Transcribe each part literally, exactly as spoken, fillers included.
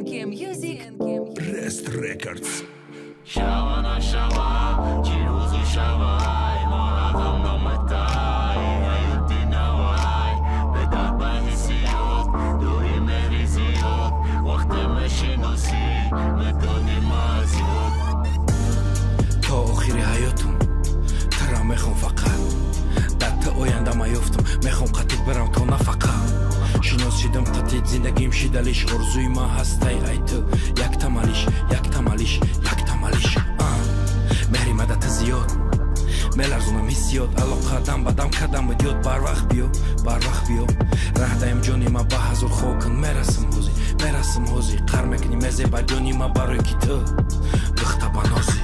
Rest Records. Shavana shava, chiruzu shavai, maragam namatai, ayutinawai, bedar bahisiot, duri meriziot, waqte meshinosi, metoni maziot. تا آخر حیاتم ترا میخوام فقط در تا آینده میافتم میخوام قطع برم تا نفقط شناس شدم قطع زندگیم شدلیش آرزوی ما هستی ای تو یک تمالیش یک تمالیش یک تمالیش مهری مدت زیاد ملرزونم حسیات علاقه دم بدم کدم بدیاد بر وقت بیو بر وقت بیو ره دایم جانی ما با حضور خوکن میرسم حوزی میرسم حوزی قر میکنی مزه با جانی ما برای کی تو بخت بنازی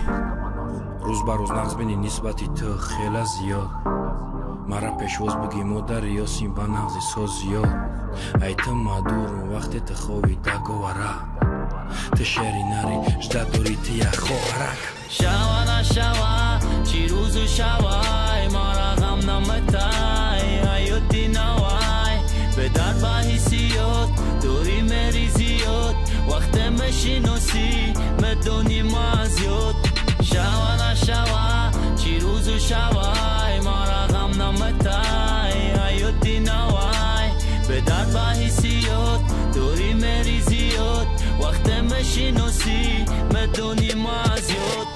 روز بر روز نقص بینی نسبتی تو خیلی زیاد مرا پیشواز بگی مادر یاسین با نقصی ساز زیاد ای تو مادور وقتی تو خوابی دگو ورا تو شیری نری جدا دوری تو یک خوارک شوانا شوا چی روزو شوای مارا غم نمتای ایوتی نوای به در باحثیات دوری مری زیاد وقت مشینوسی مدونی مازیاد شوانا شوا چی روزو شوای مارا غم نمتای ایوتی نوای به در باحثیات دوری مری زیاد وقت مشینوسی مدونی مازیاد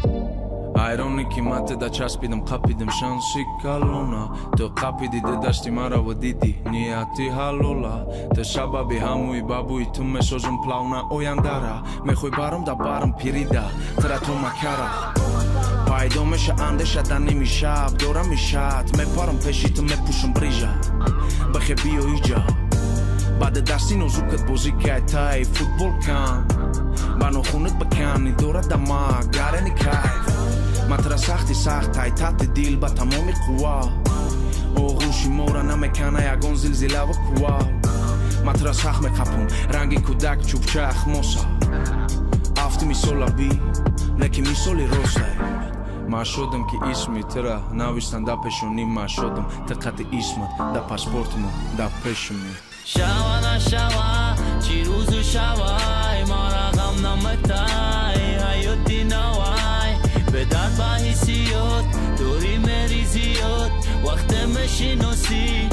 айроники мате да часпидам қапидам шанси калона ту қапиди да дашти мараво диди нияти ҳалола ту сабаби ҳамуи бабуи ту месозам плавна ояндара мехоҳи барам да барам пирида тра ту макара пайдо меша андеша дар ними шаб дорам мишат мепарам пеши ту мепушам брижа бахе биё иҷа баъди дасти нозукат бозӣ кайтай футбол кан ба нохунат бакани дорад дама гарени кайф матра сахти сахтай тати дил ба тамоми қувва оғӯши мора намекана ягон зилзила ва кува матра сах меқапум ранги кӯдак чӯбчах моса афти мисолаби леки мисоли ростай ман шудам ки исми тира навистан да пешони ман шудам ти қати исмат да паспортмо да пешими шавана шава чӣ рӯзу шавай мора ғам наматай ҳаёти навай бедар ба ҳиссиёт дӯри мери зиёд вақте мешиноси